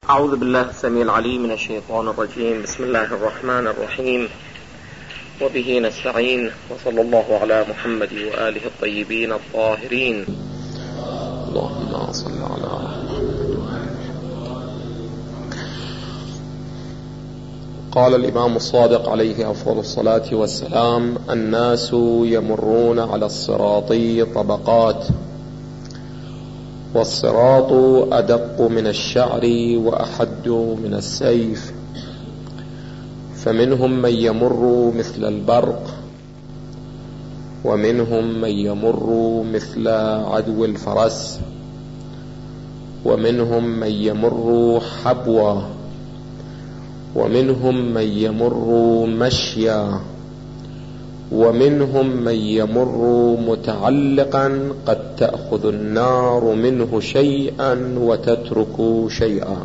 أعوذ بالله السميع العليم من الشيطان الرجيم. بسم الله الرحمن الرحيم، وبه نستعين، وصلى الله على محمد وآله الطيبين الطاهرين. اللهم صل على محمد. قال الإمام الصادق عليه أفضل الصلاة والسلام: الناس يمرون على الصراط طبقات، والصراط أدق من الشعر وأحد من السيف، فمنهم من يمر مثل البرق، ومنهم من يمر مثل عدو الفرس، ومنهم من يمر حبوا، ومنهم من يمر مشيا، ومنهم من يمر متعلقا قد تأخذ النار منه شيئا وتترك شيئا.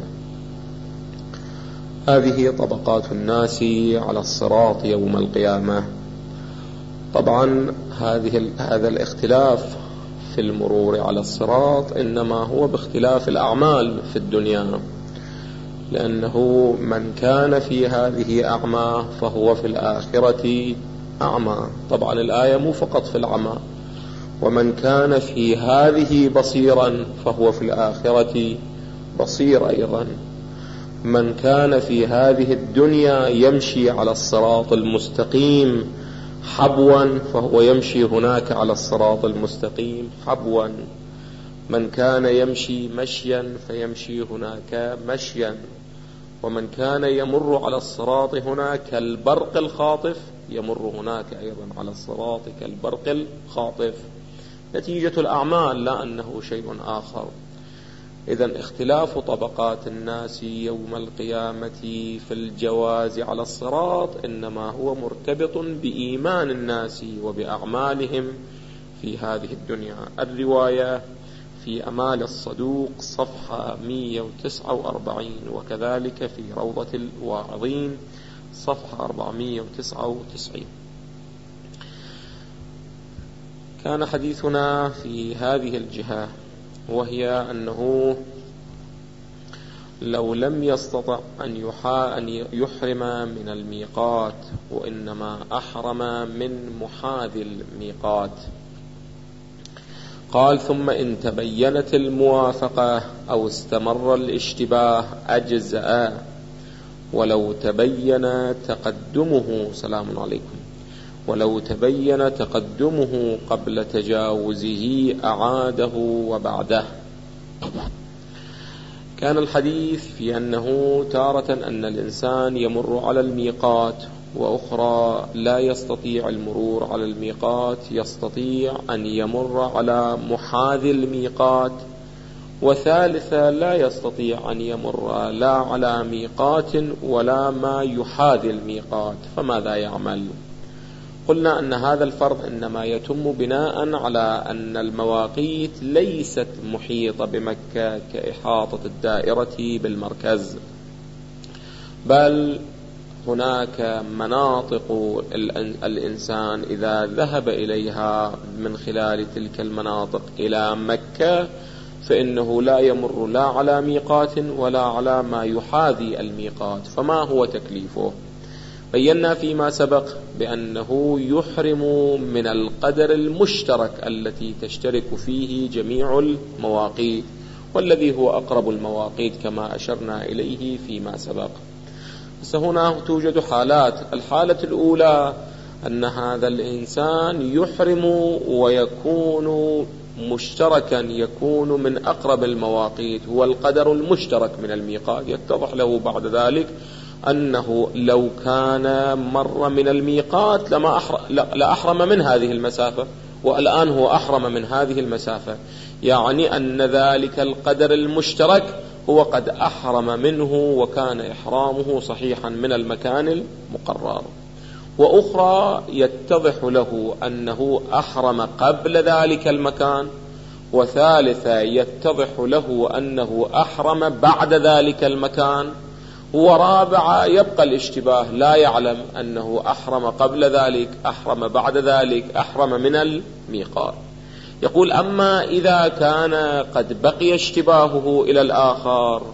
هذه طبقات الناس على الصراط يوم القيامة. طبعا هذا الاختلاف في المرور على الصراط إنما هو باختلاف الأعمال في الدنيا، لأنه من كان في هذه أعمى فهو في الآخرة أعمى. طبعا الآية مو فقط في العمى، ومن كان في هذه بصيرا فهو في الآخرة بصير أيضا. من كان في هذه الدنيا يمشي على الصراط المستقيم حبوا فهو يمشي هناك على الصراط المستقيم حبوا. من كان يمشي مشيا فيمشي هناك مشيا. ومن كان يمر على الصراط هناك كالبرق الخاطف يمر هناك أيضا على الصراط كالبرق الخاطف. نتيجة الأعمال، لا أنه شيء آخر. إذن اختلاف طبقات الناس يوم القيامة في الجواز على الصراط إنما هو مرتبط بإيمان الناس وبأعمالهم في هذه الدنيا. الرواية في أمال الصدوق صفحة 149، وكذلك في روضة الواعظين صفحة 499. كان حديثنا في هذه الجهة، وهي أنه لو لم يستطع أن يحرم من الميقات، وإنما أحرم من محاذي الميقات. قال: ثم إن تبينت الموافقة أو استمر الاشتباه أجزأ، ولو تبين تقدمه، سلام عليكم، ولو تبين تقدمه قبل تجاوزه أعاده وبعده. كان الحديث في أنه تارة أن الإنسان يمر على الميقات، وأخرى لا يستطيع المرور على الميقات، يستطيع أن يمر على محاذي الميقات، وثالثة لا يستطيع أن يمر لا على ميقات ولا ما يحاذي الميقات، فماذا يعمل؟ قلنا أن هذا الفرض إنما يتم بناء على أن المواقيت ليست محيطة بمكة كإحاطة الدائرة بالمركز، بل هناك مناطق الإنسان إذا ذهب إليها من خلال تلك المناطق إلى مكة فإنه لا يمر لا على ميقات ولا على ما يحاذي الميقات. فما هو تكليفه؟ بينا فيما سبق بأنه يحرم من القدر المشترك التي تشترك فيه جميع المواقيت، والذي هو أقرب المواقيت كما أشرنا إليه فيما سبق. هنا توجد حالات. الحالة الأولى أن هذا الإنسان يحرم ويكون مشتركا، يكون من أقرب المواقيت، هو القدر المشترك من الميقات. يتضح له بعد ذلك أنه لو كان مر من الميقات لأحرم من هذه المسافة، والآن هو أحرم من هذه المسافة، يعني أن ذلك القدر المشترك هو قد أحرم منه وكان إحرامه صحيحا من المكان المقرر. وأخرى يتضح له أنه أحرم قبل ذلك المكان، وثالثة يتضح له أنه أحرم بعد ذلك المكان، ورابعة يبقى الاشتباه، لا يعلم أنه أحرم قبل ذلك أحرم بعد ذلك أحرم من الميقات. يقول: أما إذا كان قد بقي اشتباهه إلى الآخر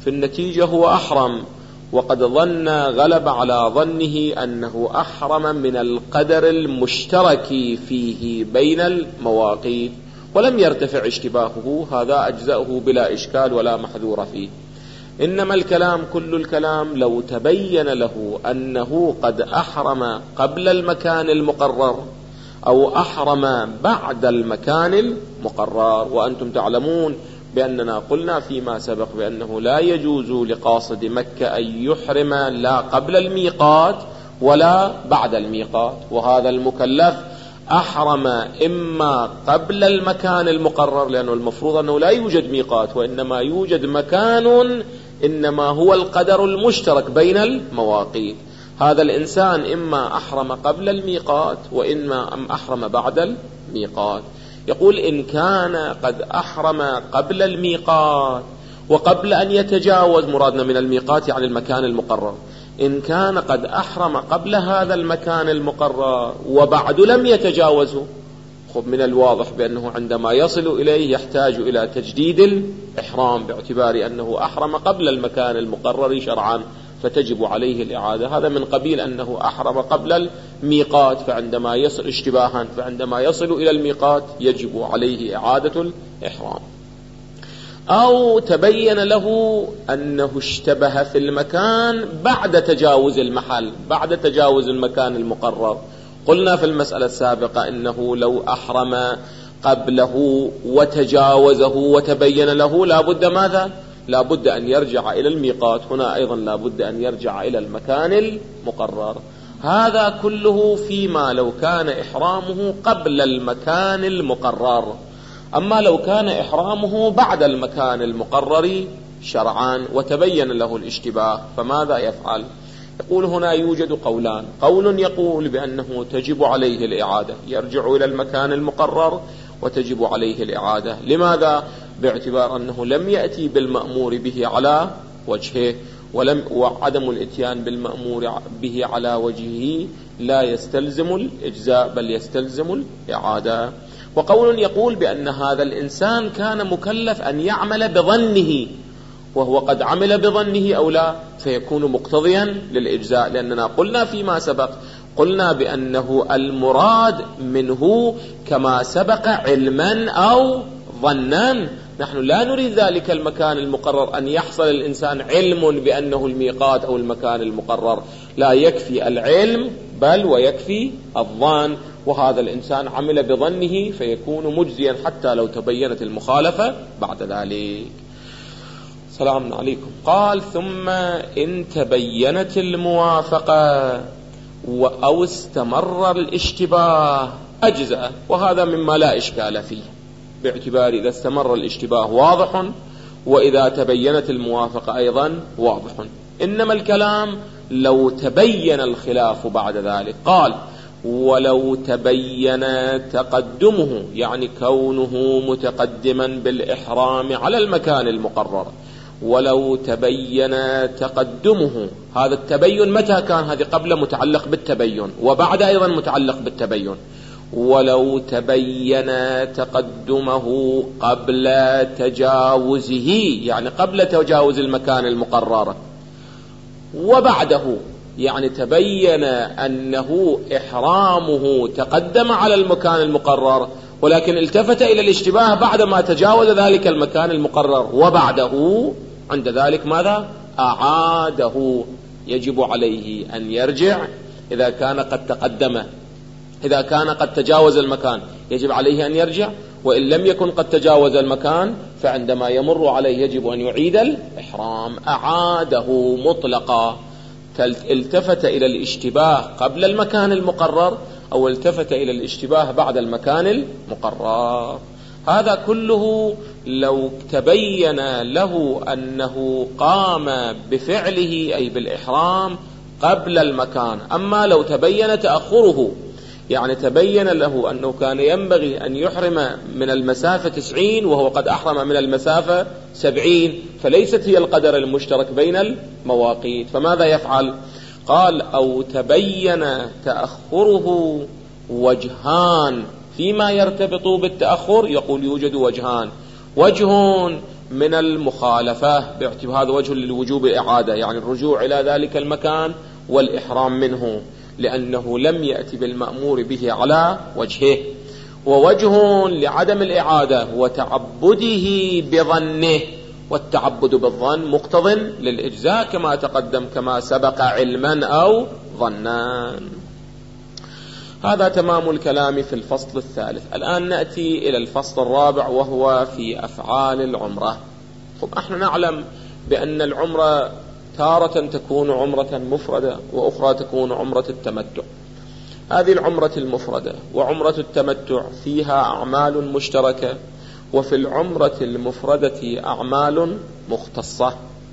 في النتيجة هو أحرم، وقد ظن غلب على ظنه أنه أحرم من القدر المشترك فيه بين المواقيت ولم يرتفع اشتباهه، هذا أجزأه بلا إشكال ولا محذور فيه. إنما الكلام كل الكلام لو تبين له أنه قد أحرم قبل المكان المقرر أو أحرم بعد المكان المقرر. وأنتم تعلمون بأننا قلنا فيما سبق بأنه لا يجوز لقاصد مكة أن يحرم لا قبل الميقات ولا بعد الميقات، وهذا المكلف أحرم إما قبل المكان المقرر، لأنه المفروض أنه لا يوجد ميقات وإنما يوجد مكان إنما هو القدر المشترك بين المواقيت. هذا الإنسان إما أحرم قبل الميقات وإما أحرم بعد الميقات. يقول إن كان قد أحرم قبل الميقات وقبل أن يتجاوز، مرادنا من الميقات يعني المكان المقرر، إن كان قد أحرم قبل هذا المكان المقرر وبعد لم يتجاوزه، خب من الواضح بأنه عندما يصل إليه يحتاج إلى تجديد الإحرام باعتبار أنه أحرم قبل المكان المقرر شرعا، فتجب عليه الإعادة. هذا من قبيل أنه أحرم قبل الميقات فعندما يصل اشتباها، فعندما يصل إلى الميقات يجب عليه إعادة الإحرام. أو تبين له أنه اشتبه في المكان بعد تجاوز المحل، بعد تجاوز المكان المقرر. قلنا في المسألة السابقة إنه لو أحرم قبله وتجاوزه وتبين له لابد ماذا؟ لابد أن يرجع إلى الميقات. هنا أيضا لابد أن يرجع إلى المكان المقرر. هذا كله فيما لو كان إحرامه قبل المكان المقرر. أما لو كان إحرامه بعد المكان المقرر شرعا وتبين له الاشتباه فماذا يفعل؟ يقول هنا يوجد قولان. قول يقول بأنه تجب عليه الإعادة، يرجع إلى المكان المقرر وتجب عليه الإعادة. لماذا؟ باعتبار أنه لم يأتي بالمأمور به على وجهه، وعدم الاتيان بالمأمور به على وجهه لا يستلزم الإجزاء بل يستلزم الإعادة. وقول يقول بأن هذا الإنسان كان مكلف أن يعمل بظنه وهو قد عمل بظنه أو لا، فيكون مقتضيا للإجزاء، لأننا قلنا فيما سبق، قلنا بأنه المراد منه كما سبق علما أو ظنا. نحن لا نريد ذلك المكان المقرر أن يحصل الإنسان علم بأنه الميقات أو المكان المقرر، لا يكفي العلم بل ويكفي الظن، وهذا الإنسان عمل بظنه فيكون مجزيا حتى لو تبينت المخالفة بعد ذلك. سلام عليكم. قال ثم إن تبينت الموافقة أو استمر الاشتباه أجزأ، وهذا مما لا إشكال فيه باعتبار إذا استمر الاشتباه واضح وإذا تبينت الموافقة أيضا واضح. إنما الكلام لو تبين الخلاف بعد ذلك. قال ولو تبين تقدمه، يعني كونه متقدما بالإحرام على المكان المقرر، ولو تبين تقدمه. هذا التبين متى كان؟ هذه قبل متعلق بالتبين وبعد أيضا متعلق بالتبين. ولو تبين تقدمه قبل تجاوزه، يعني قبل تجاوز المكان المقرر، وبعده يعني تبين أنه إحرامه تقدم على المكان المقرر ولكن التفت إلى الاشتباه بعدما تجاوز ذلك المكان المقرر وبعده، عند ذلك ماذا؟ أعاده. يجب عليه أن يرجع إذا كان قد تقدم، إذا كان قد تجاوز المكان يجب عليه أن يرجع، وإن لم يكن قد تجاوز المكان فعندما يمر عليه يجب أن يعيد الإحرام. أعاده مطلقا، التفت إلى الاشتباه قبل المكان المقرر أو التفت إلى الاشتباه بعد المكان المقرر. هذا كله لو تبين له أنه قام بفعله أي بالإحرام قبل المكان. أما لو تبين تأخره، يعني تبين له أنه كان ينبغي أن يحرم من المسافة 90 وهو قد أحرم من المسافة 70، فليست هي القدر المشترك بين المواقيت، فماذا يفعل؟ قال أو تبين تأخره وجهان فيما يرتبط بالتأخر. يقول يوجد وجهان، وجه من المخالفة، باعتبار هذا وجه للوجوب الإعادة، يعني الرجوع إلى ذلك المكان والإحرام منه، لأنه لم يأتي بالمأمور به على وجهه. ووجه لعدم الإعادة وتعبده بظنه، والتعبد بالظن مقتض للإجزاء كما تقدم كما سبق علما أو ظنا. هذا تمام الكلام في الفصل الثالث. الآن نأتي إلى الفصل الرابع وهو في أفعال العمرة. احنا نعلم بأن العمرة تارة تكون عمرة مفردة وأخرى تكون عمرة التمتع. هذه العمرة المفردة وعمرة التمتع فيها أعمال مشتركة، وفي العمرة المفردة أعمال مختصة.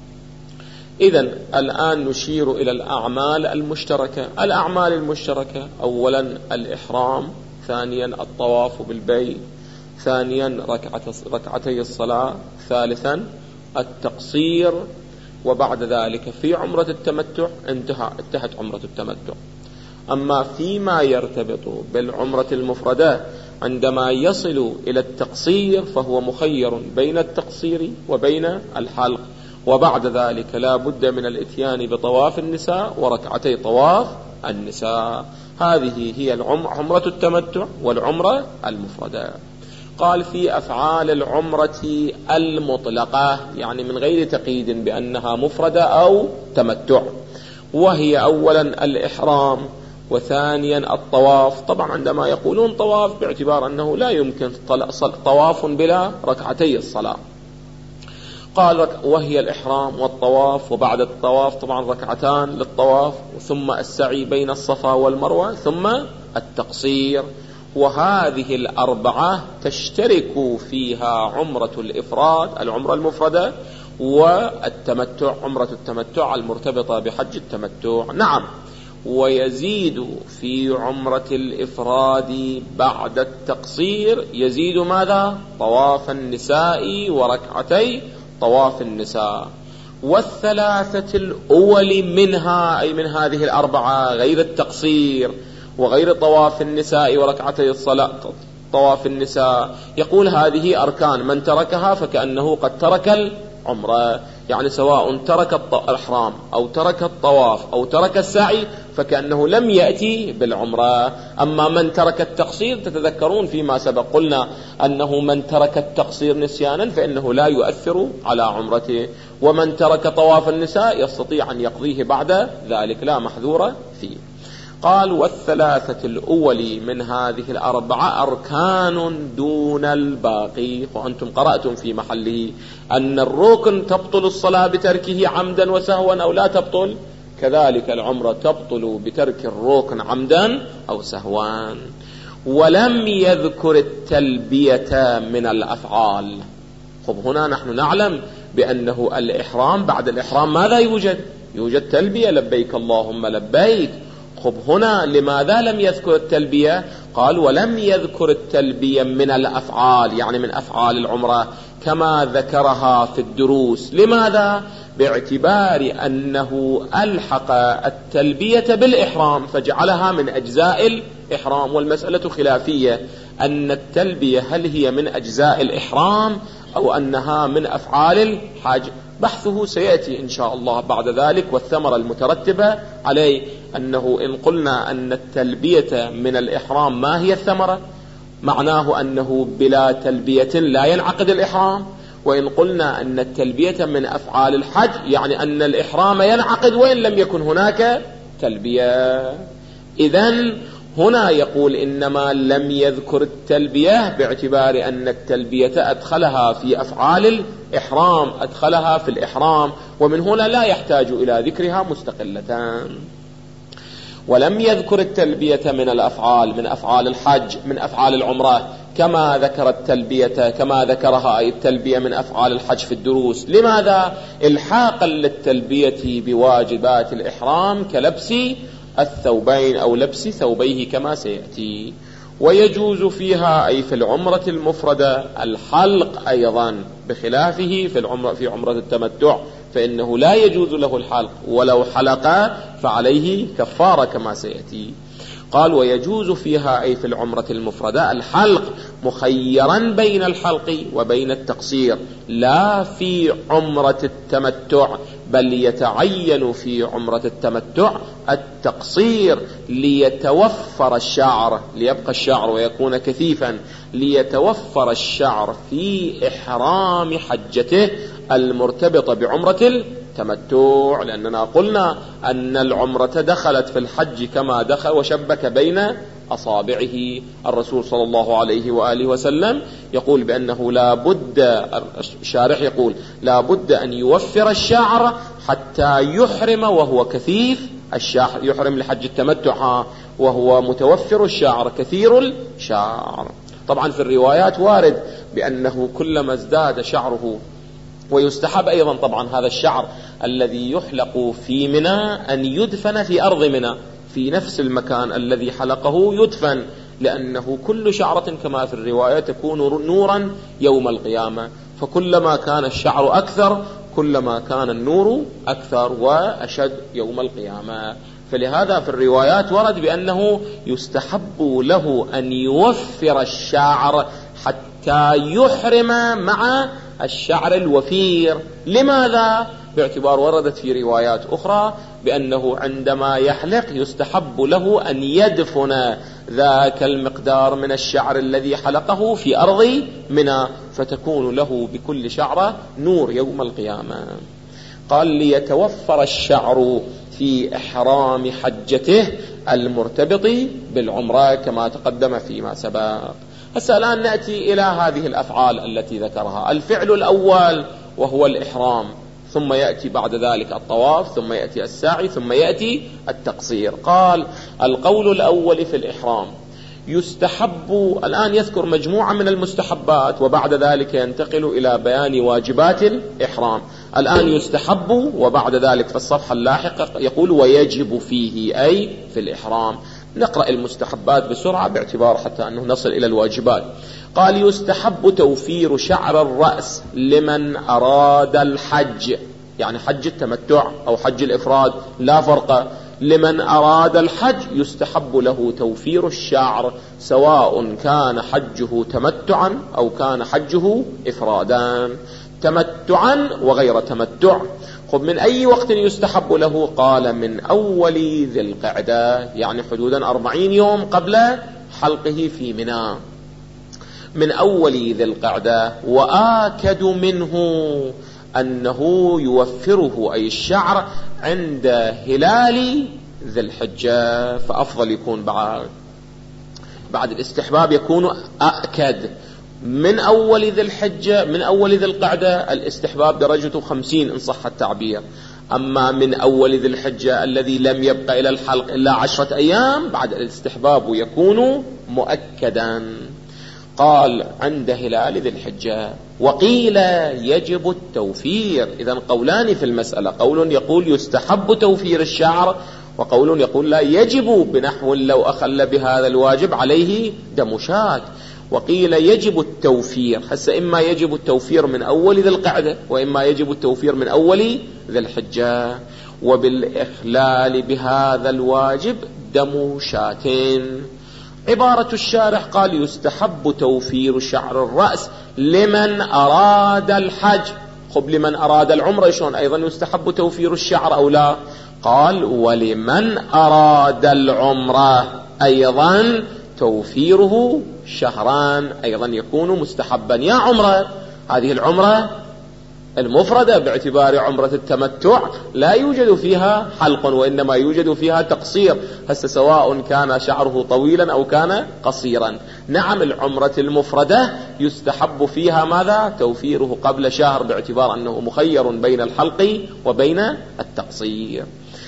إذن الآن نشير إلى الأعمال المشتركة. الأعمال المشتركة أولا الإحرام، ثانيا الطواف بالبيت، ثانيا ركعتي الصلاة، ثالثا التقصير. وبعد ذلك في عمرة التمتع انتهت عمرة التمتع. أما فيما يرتبط بالعمرة المفردة عندما يصل إلى التقصير فهو مخير بين التقصير وبين الحلق، وبعد ذلك لا بد من الاتيان بطواف النساء وركعتي طواف النساء. هذه هي عمرة التمتع والعمرة المفردة. قال في أفعال العمرة المطلقة، يعني من غير تقييد بأنها مفردة أو تمتع، وهي أولا الإحرام، وثانيا الطواف. طبعا عندما يقولون طواف باعتبار أنه لا يمكن طواف بلا ركعتي الصلاة. قال وهي الإحرام والطواف، وبعد الطواف طبعا ركعتان للطواف، ثم السعي بين الصفا والمروة، ثم التقصير. وهذه الأربعة تشترك فيها عمرة الإفراد العمرة المفردة والتمتع عمرة التمتع المرتبطة بحج التمتع. نعم، ويزيد في عمرة الإفراد بعد التقصير يزيد ماذا؟ طواف النساء وركعتي طواف النساء. والثلاثة الأول منها، أي من هذه الأربعة غير التقصير وغير طواف النساء وركعتي الصلاة طواف النساء، يقول هذه أركان من تركها فكأنه قد ترك العمرة، يعني سواء ترك الإحرام أو ترك الطواف أو ترك السعي فكأنه لم يأتي بالعمرة. أما من ترك التقصير، تتذكرون فيما سبق قلنا أنه من ترك التقصير نسيانا فإنه لا يؤثر على عمرته، ومن ترك طواف النساء يستطيع أن يقضيه بعد ذلك لا محذور فيه. قال والثلاثة الأول من هذه الأربعة أركان دون الباقي. وأنتم قرأتم في محله أن الركن تبطل الصلاة بتركه عمدا وسهوا أو لا تبطل، كذلك العمرة تبطل بترك الركن عمدا أو سهوا. ولم يذكر التلبية من الأفعال. هنا نحن نعلم بأنه الإحرام بعد الإحرام ماذا يوجد تلبية، لبيك اللهم لبيك. هنا لماذا لم يذكر التلبية؟ قال ولم يذكر التلبية من الأفعال، يعني من أفعال العمرة كما ذكرها في الدروس. لماذا؟ باعتبار أنه ألحق التلبية بالإحرام فجعلها من أجزاء الإحرام، والمسألة خلافية أن التلبية هل هي من أجزاء الإحرام أو أنها من أفعال الحج. بحثه سيأتي إن شاء الله بعد ذلك، والثمرة المترتبة عليه أنه إن قلنا أن التلبية من الإحرام ما هي الثمرة؟ معناه أنه بلا تلبية لا ينعقد الإحرام. وإن قلنا أن التلبية من أفعال الحج يعني أن الإحرام ينعقد وإن لم يكن هناك تلبية. إذن هنا يقول إنما لم يذكر التلبية باعتبار أن التلبية أدخلها في أفعال الإحرام، أدخلها في الإحرام، ومن هنا لا يحتاج إلى ذكرها مستقلتان. ولم يذكر التلبية من الأفعال، من أفعال الحج، من أفعال العمرة، كما ذكر التلبية كما ذكرها أي التلبية من أفعال الحج في الدروس. لماذا؟ إلحاقا للتلبية بواجبات الإحرام كلبس الثوبين أو لبس ثوبيه كما سيأتي. ويجوز فيها أي في العمرة المفردة الحلق أيضا، بخلافه في عمرة التمتع فإنه لا يجوز له الحلق، ولو حلق فعليه كفارة كما سيأتي. قال ويجوز فيها أي في العمرة المفردة الحلق مخيرا بين الحلق وبين التقصير، لا في عمرة التمتع، بل يتعين في عمرة التمتع التقصير ليتوفر الشعر، ليبقى الشعر ويكون كثيفا، ليتوفر الشعر في إحرام حجته المرتبطة بعمرة التمتع، لأننا قلنا أن العمرة دخلت في الحج كما دخل وشبك بين أصابعه. الرسول صلى الله عليه وآله وسلم يقول بأنه لا بد، الشارح يقول لا بد أن يوفر الشعر حتى يحرم وهو كثيف الشعر، يحرم لحج التمتع وهو متوفر الشعر كثير الشعر. طبعا في الروايات وارد بأنه كلما ازداد شعره، ويستحب أيضا طبعا هذا الشعر الذي يحلق في منى أن يدفن في أرض منى، في نفس المكان الذي حلقه يدفن، لأنه كل شعرة كما في الرواية تكون نورا يوم القيامة، فكلما كان الشعر أكثر كلما كان النور أكثر وأشد يوم القيامة. فلهذا في الروايات ورد بأنه يستحب له أن يوفر الشعر حتى يحرم مع الشعر الوفير. لماذا؟ باعتبار وردت في روايات أخرى بأنه عندما يحلق يستحب له أن يدفن ذاك المقدار من الشعر الذي حلقه في أرض منى، فتكون له بكل شعرة نور يوم القيامة. قال ليتوفر الشعر في إحرام حجته المرتبط بالعمرة كما تقدم فيما سبق. هسه الآن نأتي إلى هذه الأفعال التي ذكرها. الفعل الأول وهو الإحرام، ثم يأتي بعد ذلك الطواف، ثم يأتي السعي، ثم يأتي التقصير. قال القول الأول في الإحرام يستحب، الآن يذكر مجموعة من المستحبات وبعد ذلك ينتقل إلى بيان واجبات الإحرام. الآن يستحب، وبعد ذلك في الصفحة اللاحقة يقول ويجب فيه، أي في الإحرام. نقرأ المستحبات بسرعة باعتبار حتى أنه نصل إلى الواجبات. قال يستحب توفير شعر الرأس لمن أراد الحج، يعني حج التمتع أو حج الإفراد لا فرق، لمن أراد الحج يستحب له توفير الشعر سواء كان حجه تمتعا أو كان حجه إفرادا، تمتعا وغير تمتع. خب من أي وقت يستحب له؟ قال من أول ذي القعدة، يعني حدودا 40 يوم قبل حلقه في منى، من أول ذي القعدة. وآكد منه أنه يوفره أي الشعر عند هلال ذي الحجة، فأفضل يكون بعد الاستحباب يكون أأكد. من أول ذي الحجة، من أول ذي القعدة الاستحباب درجته 50 إن صح التعبير، أما من أول ذي الحجة الذي لم يبقى إلى الحلق إلا 10 أيام بعد الاستحباب يكون مؤكدا. قال عند هلال ذي الحجة. وقيل يجب التوفير، إذن قولان في المسألة، قول يقول يستحب توفير الشعر، وقول يقول لا يجب، بنحو لو أخل بهذا الواجب عليه دم شاة. وقيل يجب التوفير، هسه إما يجب التوفير من أول ذي القعدة وإما يجب التوفير من أول ذي الحجة. وبالإخلال بهذا الواجب دم شاتين. عبارة الشارح قال يستحب توفير شعر الرأس لمن أراد الحج. خب لمن أراد العمرة شلون أيضا يستحب توفير الشعر أو لا؟ قال ولمن أراد العمرة أيضا توفيره شهران أيضا يكون مستحبا. يا عمرة، هذه العمرة المفردة باعتبار عمرة التمتع لا يوجد فيها حلق وإنما يوجد فيها تقصير، هسه سواء كان شعره طويلا أو كان قصيرا. نعم العمرة المفردة يستحب فيها ماذا؟ توفيره قبل شهر باعتبار أنه مخير بين الحلق وبين التقصير.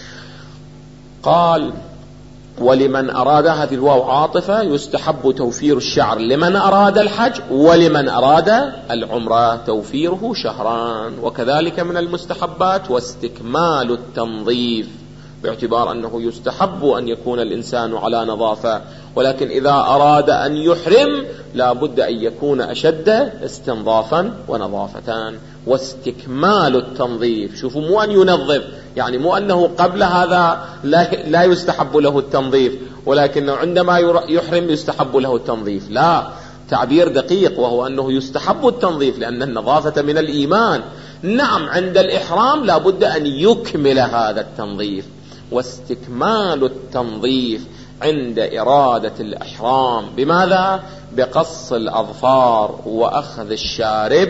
قال ولمن أراد، هذه الواو عاطفة، يستحب توفير الشعر لمن أراد الحج، ولمن أراد العمرة توفيره شهران. وكذلك من المستحبات واستكمال التنظيف باعتبار أنه يستحب أن يكون الإنسان على نظافة، ولكن إذا أراد أن يحرم لا بد أن يكون أشد استنظافا ونظافة. واستكمال التنظيف، شوفوا مو أن ينظف، يعني مو أنه قبل هذا لا يستحب له التنظيف ولكنه عندما يحرم يستحب له التنظيف، لا، تعبير دقيق، وهو أنه يستحب التنظيف لأن النظافة من الإيمان. نعم عند الإحرام لا بد أن يكمل هذا التنظيف، واستكمال التنظيف عند إرادة الإحرام بماذا؟ بقص الأظفار وأخذ الشارب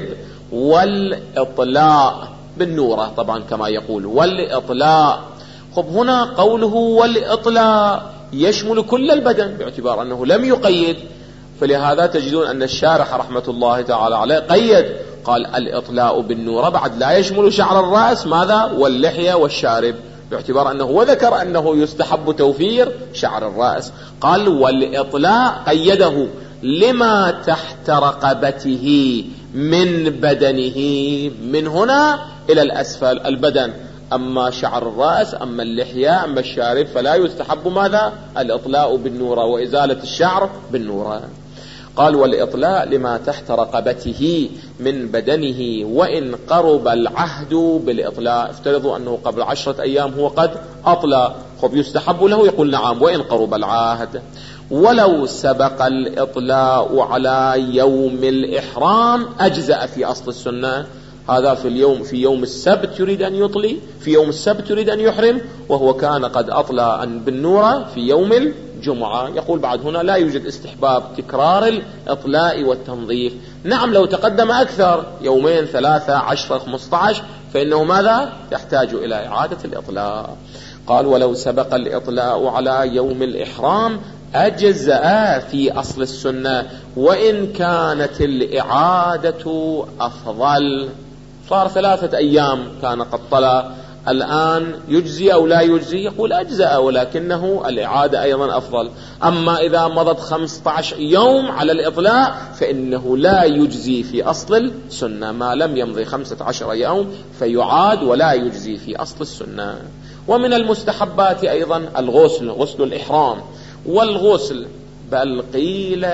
والإطلاء بالنورة طبعا كما يقول، والإطلاء. خب هنا قوله والإطلاء يشمل كل البدن باعتبار أنه لم يقيد، فلهذا تجدون أن الشارح رحمة الله تعالى عليه قيد، قال الإطلاء بالنورة، بعد لا يشمل شعر الرأس ماذا؟ واللحية والشارب، باعتبار أنه وذكر أنه يستحب توفير شعر الرأس، قال والإطلاء قيده لما تحت رقبته من بدنه، من هنا إلى الأسفل البدن، أما شعر الرأس أما اللحية أما الشارب فلا يستحب ماذا؟ الإطلاء بالنورة وإزالة الشعر بالنورة. قال والإطلاء لما تحت رقبته من بدنه وإن قرب العهد بالإطلاء. افترضوا أنه قبل 10 أيام هو قد أطلى، خب يستحب له؟ يقول نعم وإن قرب العهد. ولو سبق الإطلاء على يوم الإحرام أجزأ في أصل السنة. هذا في يوم السبت يريد أن يطلي، في يوم السبت يريد أن يحرم، وهو كان قد أطلى بالنورة في يوم الجمعة. يقول بعد هنا لا يوجد استحباب تكرار الإطلاء والتنظيف. نعم لو تقدم أكثر 2 3 10 15 فإنه ماذا؟ يحتاج إلى إعادة الإطلاء. قال ولو سبق الإطلاء على يوم الإحرام أجزأ في أصل السنة وإن كانت الإعادة أفضل. صار 3 أيام كان قد طلع، الآن يجزي أو لا يجزي؟ يقول أجزأ ولكنه الإعادة أيضا أفضل. أما إذا مضت 15 يوم على الإطلاع فإنه لا يجزي في أصل السنة، ما لم يمضي 15 يوم فيعاد ولا يجزي في أصل السنة. ومن المستحبات أيضا الغسل، غسل الإحرام. والغسل بل قيل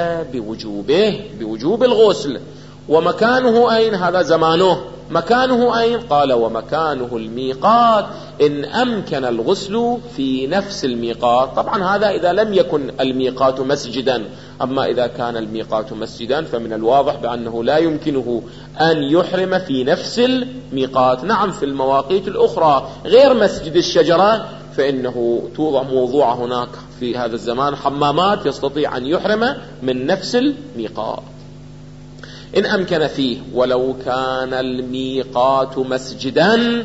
بوجوب الغسل. ومكانه أين؟ هذا زمانه. مكانه أين؟ قال ومكانه الميقات إن أمكن الغسل في نفس الميقات. طبعا هذا إذا لم يكن الميقات مسجدا، أما إذا كان الميقات مسجدا فمن الواضح بأنه لا يمكنه أن يحرم في نفس الميقات. نعم في المواقيت الأخرى غير مسجد الشجرة فإنه توضع موضوع هناك في هذا الزمان حمامات يستطيع أن يحرم من نفس الميقات إن أمكن فيه. ولو كان الميقات مسجدا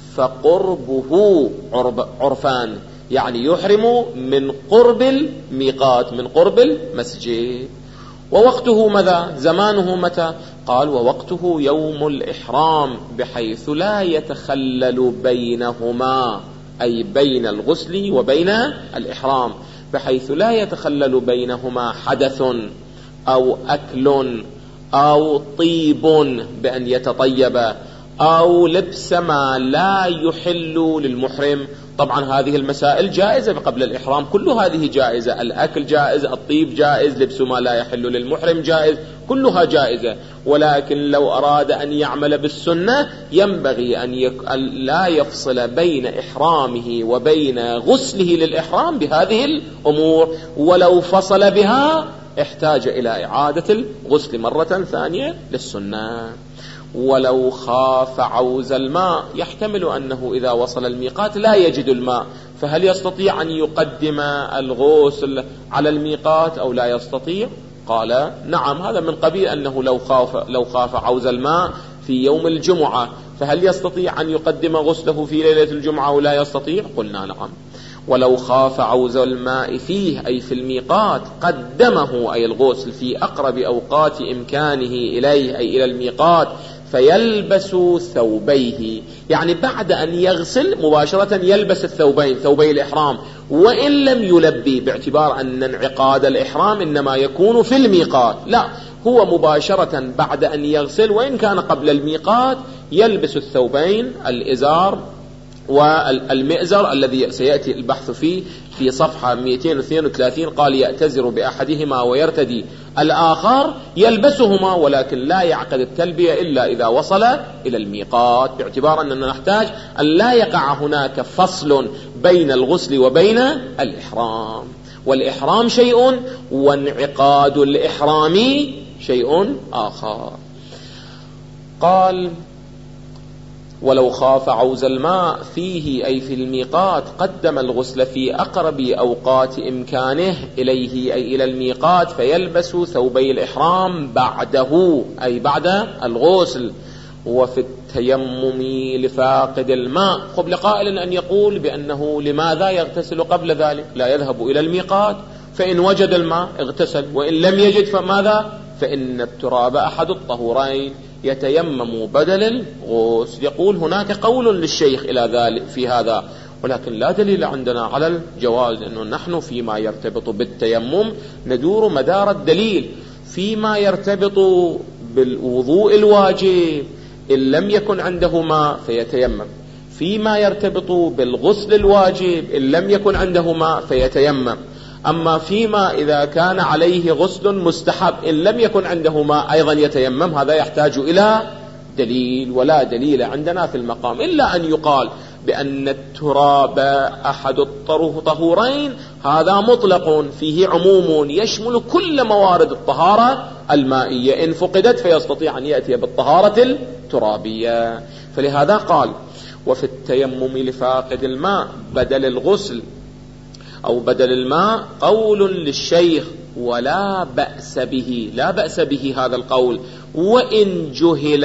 فقربه عرفان، يعني يحرم من قرب الميقات، من قرب المسجد. ووقته ماذا؟ زمانه متى؟ قال ووقته يوم الإحرام بحيث لا يتخلل بينهما، أي بين الغسل وبين الإحرام، بحيث لا يتخلل بينهما حدث أو أكل أو طيب بأن يتطيب أو لبس ما لا يحل للمحرم. طبعا هذه المسائل جائزة قبل الإحرام، كل هذه جائزة، الأكل جائز، الطيب جائز، لبس ما لا يحل للمحرم جائز، كلها جائزة. ولكن لو أراد أن يعمل بالسنة ينبغي أن لا يفصل بين إحرامه وبين غسله للإحرام بهذه الأمور، ولو فصل بها احتاج إلى إعادة الغسل مرة ثانية للسنة. ولو خاف عوز الماء، يحتمل أنه إذا وصل الميقات لا يجد الماء، فهل يستطيع أن يقدم الغسل على الميقات أو لا يستطيع؟ قال نعم، هذا من قبيل أنه لو خاف عوز الماء في يوم الجمعة فهل يستطيع أن يقدم غسله في ليلة الجمعة ولا يستطيع؟ قلنا نعم. ولو خاف عوز الماء فيه أي في الميقات قدمه أي الغسل في أقرب أوقات إمكانه إليه أي إلى الميقات، فيلبس ثوبيه، يعني بعد أن يغسل مباشرة يلبس الثوبين، ثوبي الإحرام، وإن لم يلبي، باعتبار أن انعقاد الإحرام إنما يكون في الميقات، لا هو مباشرة بعد أن يغسل وإن كان قبل الميقات يلبس الثوبين، الإزار والمئزر الذي سيأتي البحث فيه في صفحة 232. قال يأتزر بأحدهما ويرتدي الآخر، يلبسهما ولكن لا يعقد التلبية إلا إذا وصل إلى الميقات، باعتبار أننا نحتاج أن لا يقع هناك فصل بين الغسل وبين الإحرام. والإحرام شيء وانعقاد الإحرام شيء آخر. قال ولو خاف عوز الماء فيه أي في الميقات قدم الغسل في أقرب أوقات إمكانه إليه أي إلى الميقات فيلبس ثوبي الإحرام بعده أي بعد الغسل. وفي التيمم لفاقد الماء قبل قائل أن يقول بأنه لماذا يغتسل قبل ذلك؟ لا يذهب إلى الميقات، فإن وجد الماء اغتسل، وإن لم يجد فماذا؟ فإن التراب أحد الطهورين يتيمم بدل الغسل. يقول هناك قول للشيخ إلى ذلك في هذا، ولكن لا دليل عندنا على الجواز، لأنه نحن فيما يرتبط بالتيمم ندور مدار الدليل. فيما يرتبط بالوضوء الواجب إن لم يكن عنده ماء فيتيمم، فيما يرتبط بالغسل الواجب إن لم يكن عنده ماء فيتيمم. أما فيما إذا كان عليه غسل مستحب إن لم يكن عنده ماء أيضا يتيمم، هذا يحتاج إلى دليل، ولا دليل عندنا في المقام إلا أن يقال بأن التراب أحد الطهورين، هذا مطلق فيه عموم يشمل كل موارد الطهارة المائية، إن فقدت فيستطيع أن يأتي بالطهارة الترابية. فلهذا قال وفي التيمم لفاقد الماء بدل الغسل أو بدل الماء قول للشيخ ولا بأس به، لا بأس به هذا القول وإن جهل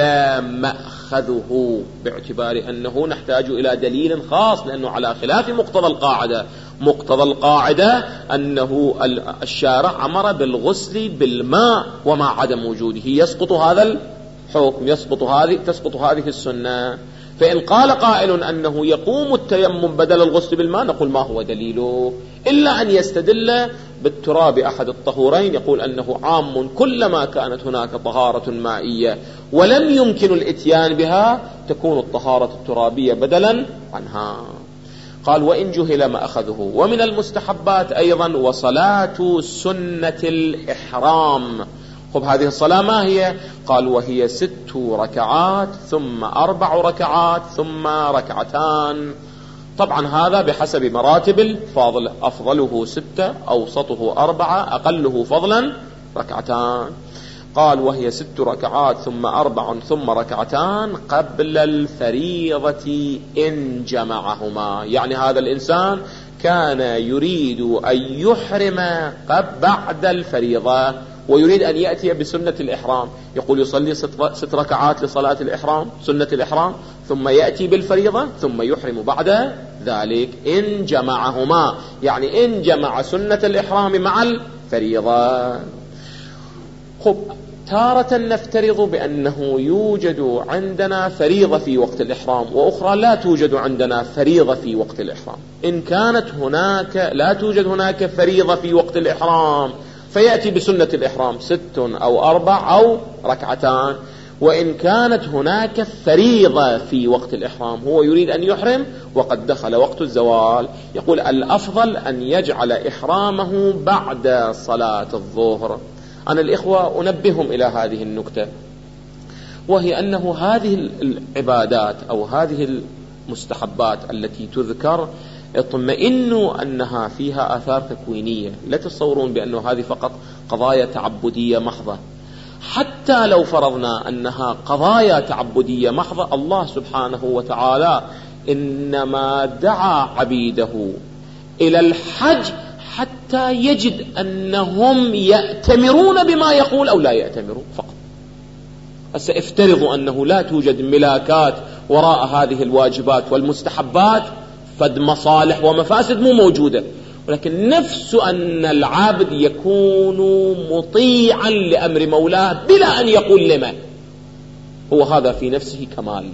مأخذه، باعتبار أنه نحتاج إلى دليل خاص، لأنه على خلاف مقتضى القاعدة. مقتضى القاعدة أنه الشارع أمر بالغسل بالماء، ومع عدم وجوده يسقط هذا الحكم، تسقط هذه السنة. فإن قال قائل أنه يقوم التيمم بدل الغسل بالماء نقول ما هو دليله، إلا أن يستدل بالتراب أحد الطهورين، يقول أنه عام كلما كانت هناك طهارة مائية ولم يمكن الإتيان بها تكون الطهارة الترابية بدلا عنها. قال وإن جهل ما أخذه. ومن المستحبات أيضا وصلاة سنة الإحرام. خب هذه الصلاة ما هي؟ قال وهي 6 ركعات ثم 4 ركعات ثم ركعتان. طبعا هذا بحسب مراتب الفاضل، أفضله 6، أوسطه 4، أقله فضلا ركعتان. قال وهي 6 ركعات ثم 4 ثم ركعتان قبل الفريضة إن جمعهما. يعني هذا الإنسان كان يريد أن يحرم بعد الفريضة ويريد أن يأتي بسنة الإحرام، يقول يصلي 6 ركعات لصلاة الإحرام سنة الإحرام، ثم يأتي بالفريضة ثم يحرم بعد ذلك إن جمعهما، يعني إن جمع سنة الإحرام مع الفريضة. خب تارة نفترض بأنه يوجد عندنا فريضة في وقت الإحرام، وأخرى لا توجد عندنا فريضة في وقت الإحرام. إن كانت هناك لا توجد هناك فريضة في وقت الإحرام فيأتي بسنة الإحرام 6 أو 4 أو ركعتان. وإن كانت هناك فريضة في وقت الإحرام هو يريد أن يحرم وقد دخل وقت الزوال، يقول الأفضل أن يجعل إحرامه بعد صلاة الظهر. أنا الإخوة أنبههم إلى هذه النكتة، وهي أنه هذه العبادات أو هذه المستحبات التي تذكر اطمئنوا أنها فيها آثار تكوينية، لا تتصورون بأنه هذه فقط قضايا تعبدية محضة. حتى لو فرضنا أنها قضايا تعبدية محضة، الله سبحانه وتعالى إنما دعا عبيده إلى الحج حتى يجد أنهم يأتمرون بما يقول أو لا يأتمرون فقط. افترضوا أنه لا توجد ملاكات وراء هذه الواجبات والمستحبات، فد مصالح ومفاسد مو موجودة، ولكن نفس أن العبد يكون مطيعا لأمر مولاه بلا أن يقول لما، هو هذا في نفسه كمال.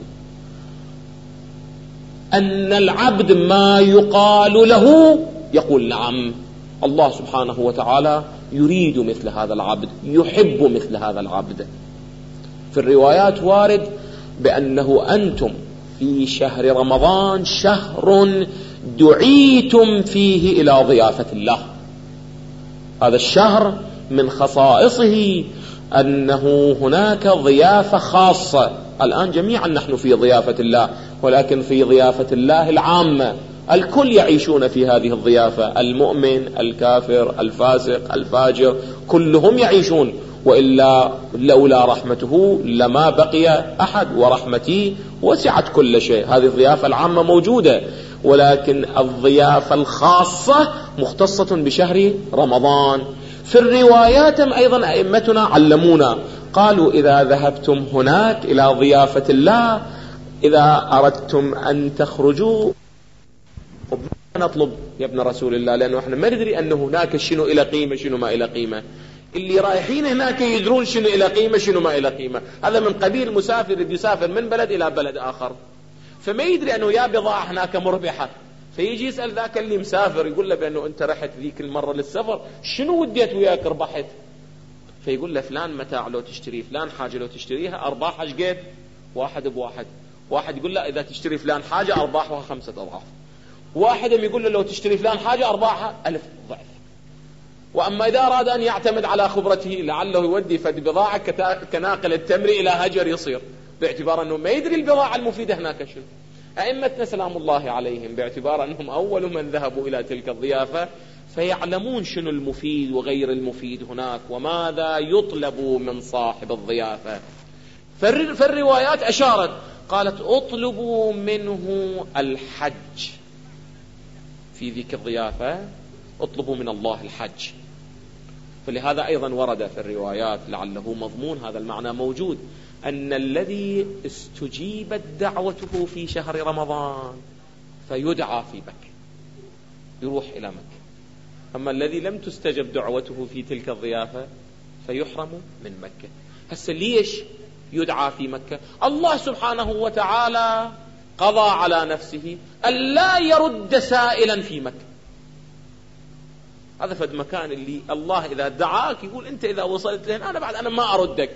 أن العبد ما يقال له يقول نعم. الله سبحانه وتعالى يريد مثل هذا العبد، يحب مثل هذا العبد. في الروايات وارد بأنه أنتم في شهر رمضان شهر دعيتم فيه إلى ضيافة الله. هذا الشهر من خصائصه أنه هناك ضيافة خاصة. الآن جميعا نحن في ضيافة الله، ولكن في ضيافة الله العامة الكل يعيشون في هذه الضيافة، المؤمن، الكافر، الفاسق، الفاجر، كلهم يعيشون، وإلا لولا رحمته لما بقي أحد، ورحمتي وسعت كل شيء. هذه الضيافة العامة موجودة، ولكن الضيافة الخاصة مختصة بشهر رمضان. في الروايات أيضا أئمتنا علمونا، قالوا إذا ذهبتم هناك إلى ضيافة الله، إذا أردتم أن تخرجوا نطلب يا ابن رسول الله، لأنه احنا ما ندري أن هناك شنو إلى قيمة شنو ما إلى قيمة. اللي رايحين هناك يدرون شنو إلى قيمة شنو ما إلى قيمة. هذا من قبيل مسافر يسافر من بلد إلى بلد آخر، فما يدري أنه يا بضاعة هناك مربحة، فيجي يسأل ذاك اللي مسافر يقول له بأنه أنت رحت ذيك المرة للسفر شنو وديت وياك ربحت؟ فيقول له فلان متاع لو تشتري، فلان حاجة لو تشتريها أرباحها شقيت واحد بواحد. واحد يقول له إذا تشتري فلان حاجة أرباحها 5 أضعاف. واحد يقول له لو تشتري فلان حاجة أرباحها 1000 ضعف. وأما إذا أراد أن يعتمد على خبرته لعله يودي فد بضاعة كناقل التمر إلى هجر يصير، باعتبار أنه ما يدري البضاعة المفيدة هناك شنو. أئمتنا سلام الله عليهم باعتبار أنهم أول من ذهبوا إلى تلك الضيافة فيعلمون شنو المفيد وغير المفيد هناك، وماذا يطلب من صاحب الضيافة. فالروايات أشارت قالت اطلبوا منه الحج في ذيك الضيافة، اطلبوا من الله الحج. فلهذا أيضا ورد في الروايات لعله مضمون هذا المعنى موجود، أن الذي استجيبت دعوته في شهر رمضان فيدعى في مكة، يروح إلى مكة. أما الذي لم تستجب دعوته في تلك الضيافة فيحرم من مكة. هسه ليش يدعى في مكة؟ الله سبحانه وتعالى قضى على نفسه ألا يرد سائلا في مكة. هذا فد مكان اللي الله إذا دعاك يقول أنت إذا وصلت لهن أنا ما أردك.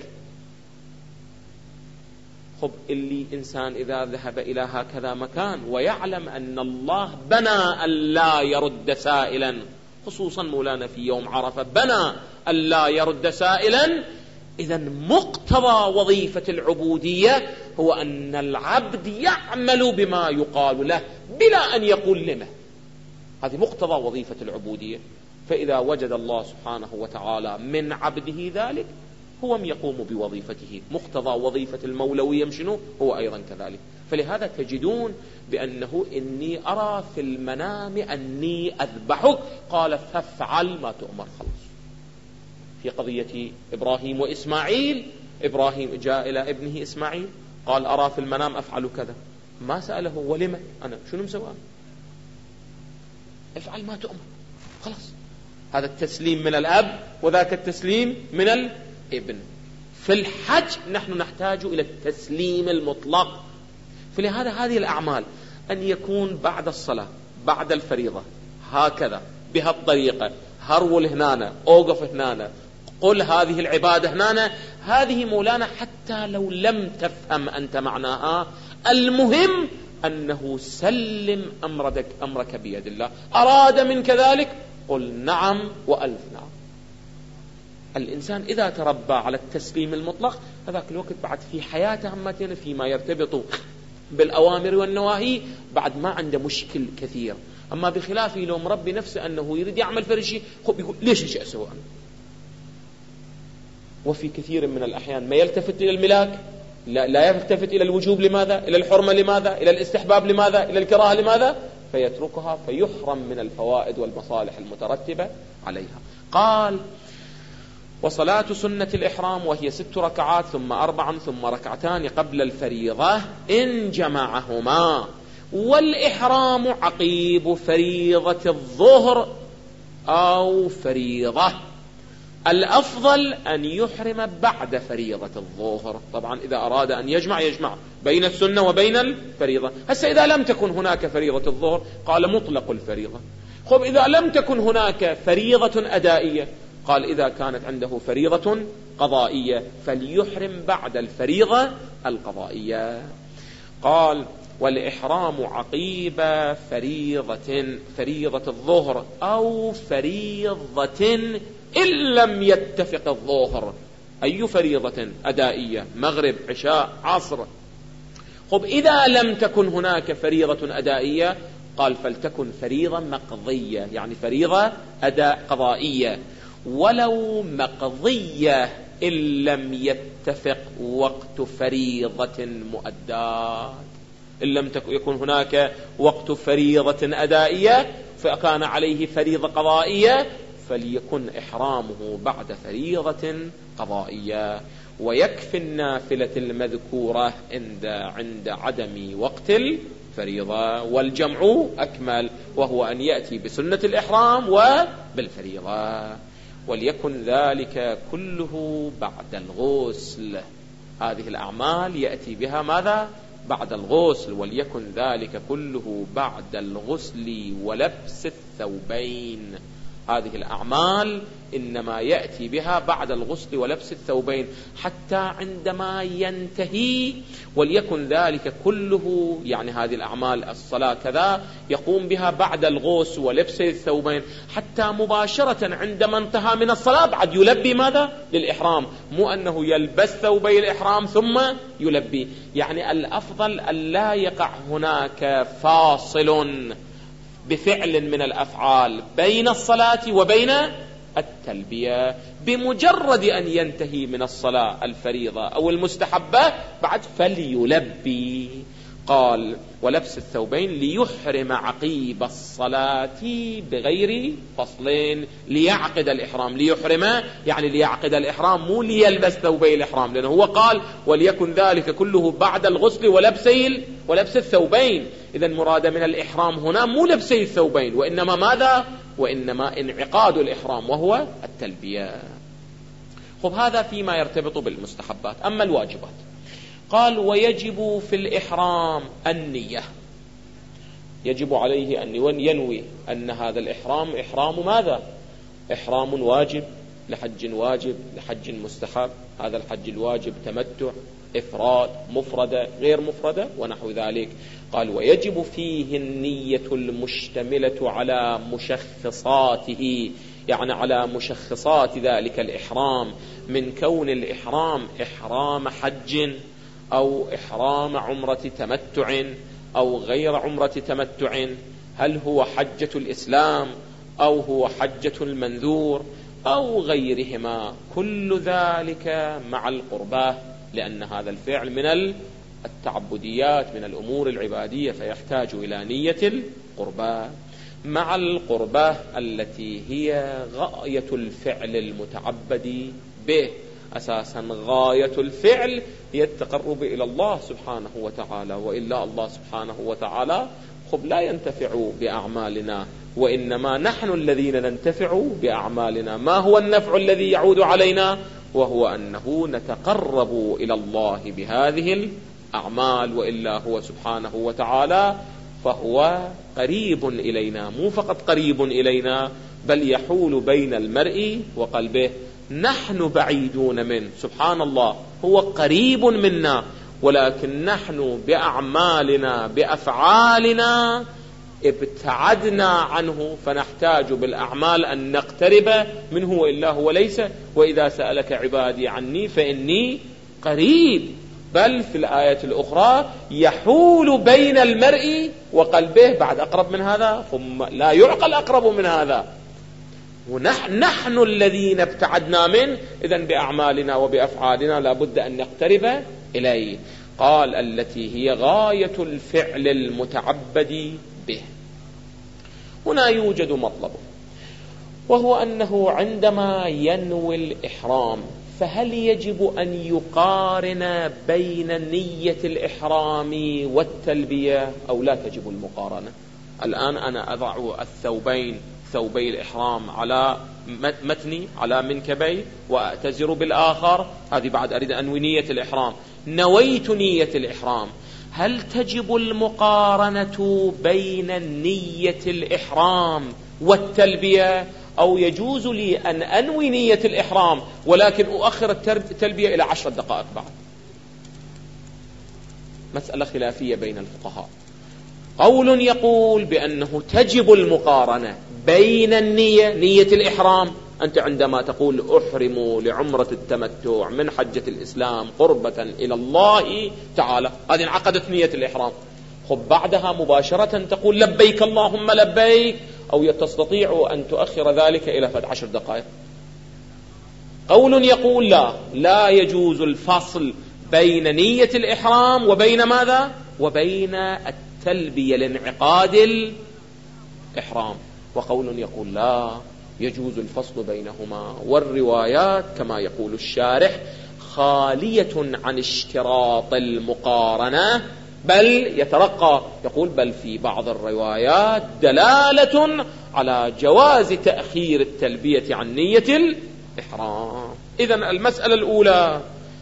خب اللي إنسان إذا ذهب إلى هكذا مكان ويعلم أن الله بنى ألا يرد سائلا، خصوصا مولانا في يوم عرفة بنى ألا يرد سائلا، إذن مقتضى وظيفة العبودية هو أن العبد يعمل بما يقال له بلا أن يقول لما. هذه مقتضى وظيفة العبودية. فإذا وجد الله سبحانه وتعالى من عبده ذلك هو يقوم بوظيفته. مقتضى وظيفة المولوية شنو؟ هو أيضا كذلك. فلهذا تجدون بأنه إني أرى في المنام أني أذبحك، قال فافعل ما تؤمر. خلص. في قضية إبراهيم وإسماعيل، إبراهيم جاء إلى ابنه إسماعيل قال أرى في المنام أفعل كذا، ما سأله ولما، أنا شنو مسواه؟ افعل ما تؤمر. خلاص. هذا التسليم من الأب وذاك التسليم من الابن. في الحج نحن نحتاج إلى التسليم المطلق. فلهذا هذه الأعمال أن يكون بعد الصلاة بعد الفريضة هكذا بهالطريقة، هرول هنا، أوقف هنا، قل هذه العبادة هنا، هذه مولانا حتى لو لم تفهم أنت معناها، المهم أنه سلم أمرك بيد الله. أراد من كذلك قل نعم وألف نعم. الإنسان إذا تربى على التسليم المطلق هذاك الوقت بعد في حياته همتين فيما يرتبط بالأوامر والنواهي بعد ما عنده مشكل كثير. أما بخلافه لو مربي نفسه أنه يريد يعمل فرشي خب يقول ليش أشياء أسوأ أنا؟ وفي كثير من الأحيان ما يلتفت إلى الملاك، لا يلتفت إلى الوجوب لماذا؟ إلى الحرمة لماذا؟ إلى الاستحباب لماذا؟ إلى الكراهة لماذا؟ فيتركها فيحرم من الفوائد والمصالح المترتبة عليها. قال وصلاة سنة الإحرام وهي 6 ركعات ثم 4 ثم 2 قبل الفريضة إن جمعهما، والإحرام عقيب فريضة الظهر أو فريضة. الأفضل أن يحرم بعد فريضة الظهر. طبعا إذا أراد أن يجمع بين السنة وبين الفريضة. هسه إذا لم تكن هناك فريضة الظهر قال مطلق الفريضة. خب إذا لم تكن هناك فريضة أدائية قال إذا كانت عنده فريضة قضائية فليحرم بعد الفريضة القضائية. قال والإحرام عقيب فريضة الظهر أو فريضة إن لم يتفق الظهر. أي فريضة أدائية؟ مغرب، عشاء، عصر. خب إذا لم تكن هناك فريضة أدائية قال فلتكن فريضة مقضية، يعني فريضة أداء قضائية، ولو مقضية إن لم يتفق وقت فريضة مؤدات. إن لم يكن هناك وقت فريضة أدائية فكان عليه فريضة قضائية، فليكن إحرامه بعد فريضة قضائية. ويكفي النافلة المذكورة عند عدم وقت الفريضة، والجمع أكمل، وهو أن يأتي بسنة الإحرام وبالفريضة. وليكن ذلك كله بعد الغسل. هذه الأعمال يأتي بها ماذا؟ بعد الغسل. وليكن ذلك كله بعد الغسل ولبس الثوبين. هذه الأعمال إنما يأتي بها بعد الغسل ولبس الثوبين، حتى عندما ينتهي. وليكن ذلك كله، يعني هذه الأعمال الصلاة كذا يقوم بها بعد الغسل ولبس الثوبين، حتى مباشرة عندما انتهى من الصلاة بعد يلبي ماذا؟ للإحرام، مو أنه يلبس ثوبي الإحرام ثم يلبي. يعني الأفضل أن لا يقع هناك فاصل بفعل من الأفعال بين الصلاة وبين التلبية. بمجرد أن ينتهي من الصلاة الفريضة أو المستحبة بعد فليلبي. قال ولبس الثوبين ليحرم عقيب الصلاة بغير فصلين. ليعقد الإحرام، ليحرم يعني ليعقد الإحرام، مو ليلبس ثوبي الإحرام، لأنه هو قال وليكن ذلك كله بعد الغسل ولبس الثوبين. إذن مراد من الإحرام هنا مو لبسي الثوبين، وإنما ماذا؟ وإنما انعقاد الإحرام وهو التلبية. خب هذا فيما يرتبط بالمستحبات. أما الواجبات، قال ويجب في الإحرام النية. يجب عليه أن ينوي أن هذا الإحرام إحرام ماذا؟ إحرام واجب لحج واجب لحج مستحب. هذا الحج الواجب تمتع، إفراد، مفردة، غير مفردة، ونحو ذلك. قال ويجب فيه النية المشتملة على مشخصاته، يعني على مشخصات ذلك الإحرام، من كون الإحرام إحرام حج أو إحرام عمرة تمتع أو غير عمرة تمتع، هل هو حجة الإسلام أو هو حجة المنذور أو غيرهما، كل ذلك مع القربة، لأن هذا الفعل من التعبديات، من الأمور العبادية، فيحتاج إلى نية القربة، مع القربة التي هي غاية الفعل المتعبد به. أساسا غاية الفعل هي التقرب إلى الله سبحانه وتعالى، وإلا الله سبحانه وتعالى لا ينتفع بأعمالنا، وإنما نحن الذين ننتفع بأعمالنا. ما هو النفع الذي يعود علينا؟ وهو أنه نتقرب إلى الله بهذه الأعمال، وإلا هو سبحانه وتعالى فهو قريب إلينا، مو فقط قريب إلينا بل يحول بين المرء وقلبه. نحن بعيدون منه سبحان الله، هو قريب منا، ولكن نحن بأعمالنا بأفعالنا ابتعدنا عنه، فنحتاج بالأعمال أن نقترب منه، وإلا هو ليس. وإذا سألك عبادي عني فإني قريب، بل في الآية الأخرى يحول بين المرء وقلبه، بعد أقرب من هذا ثم لا يعقل أقرب من هذا، ونحن الذين ابتعدنا منه. إذن بأعمالنا وبأفعالنا لابد أن نقترب إليه. قال التي هي غاية الفعل المتعبد به. هنا يوجد مطلب، وهو أنه عندما ينوي الإحرام فهل يجب أن يقارن بين نية الإحرام والتلبية أو لا تجب المقارنة؟ الآن أنا أضع الثوبين، ثوبي الإحرام، على متني على منكبي وأعتذر بالآخر، هذه بعد أريد أنوي نية الإحرام، نويت نية الإحرام، هل تجب المقارنة بين نية الإحرام والتلبية، أو يجوز لي أن أنوي نية الإحرام ولكن أؤخر التلبية إلى 10 دقائق بعد؟ مسألة خلافية بين الفقهاء. قول يقول بأنه تجب المقارنة بين النية، نية الإحرام، أنت عندما تقول أحرم لعمرة التمتع من حجة الإسلام قربة إلى الله تعالى، هذه انعقدت نية الإحرام، خب بعدها مباشرة تقول لبيك اللهم لبيك، أو تستطيع أن تؤخر ذلك إلى 10 دقائق. قول يقول لا يجوز الفصل بين نية الإحرام وبين ماذا؟ وبين التلبية لانعقاد الإحرام. وقول يقول لا يجوز الفصل بينهما. والروايات كما يقول الشارح خالية عن اشتراط المقارنة، بل يترقى يقول بل في بعض الروايات دلالة على جواز تأخير التلبية عن نية الإحرام. إذن المسألة الأولى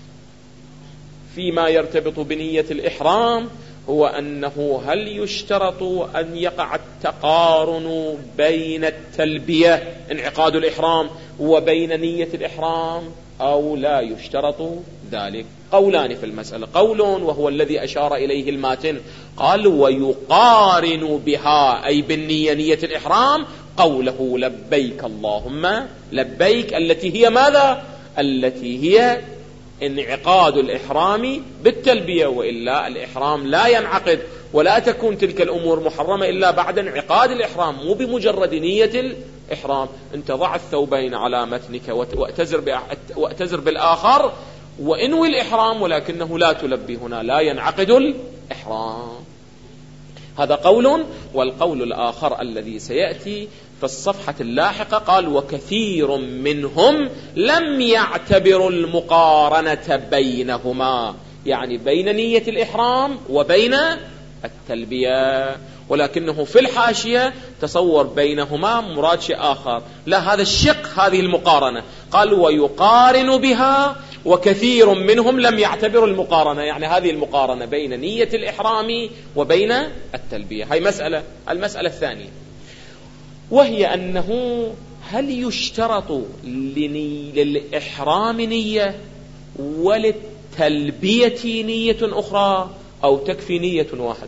فيما يرتبط بنية الإحرام هو أنه هل يشترط أن يقع التقارن بين التلبية انعقاد الإحرام وبين نية الإحرام أو لا يشترط ذلك؟ قولان في المسألة. قول وهو الذي أشار إليه الماتن، قال ويقارن بها أي بالنية نية الإحرام قوله لبيك اللهم لبيك، التي هي ماذا؟ التي هي انعقاد الإحرام بالتلبية، وإلا الإحرام لا ينعقد ولا تكون تلك الأمور محرمة إلا بعد انعقاد الإحرام، مو بمجرد نية الإحرام. أنت ضع الثوبين على متنك وأتزر بالآخر وإنوي الإحرام، ولكنه لا تلبي هنا، لا ينعقد الإحرام. هذا قول. والقول الآخر الذي سيأتي في الصفحة اللاحقة قال وكثير منهم لم يعتبروا المقارنة بينهما، يعني بين نية الإحرام وبين التلبية، ولكنه في الحاشية تصور بينهما مراد شيء آخر. لا، هذا الشق هذه المقارنة. قال ويقارن بها وكثير منهم لم يعتبروا المقارنة، يعني هذه المقارنة بين نية الإحرام وبين التلبية. هاي مسألة. المسألة الثانية وهي أنه هل يشترط للإحرام نية وللتلبية نية أخرى أو تكفي نية واحدة؟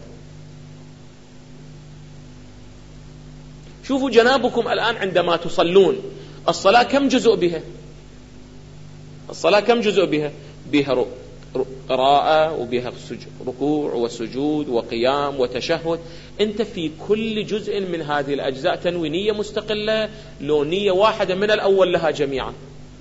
شوفوا جنابكم الآن عندما تصلون الصلاة كم جزء بها؟ الصلاة كم جزء بها؟ بها قراءة وبها ركوع وسجود وقيام وتشهد. أنت في كل جزء من هذه الأجزاء تنوي نية مستقلة لو نية واحدة من الأول لها جميعا؟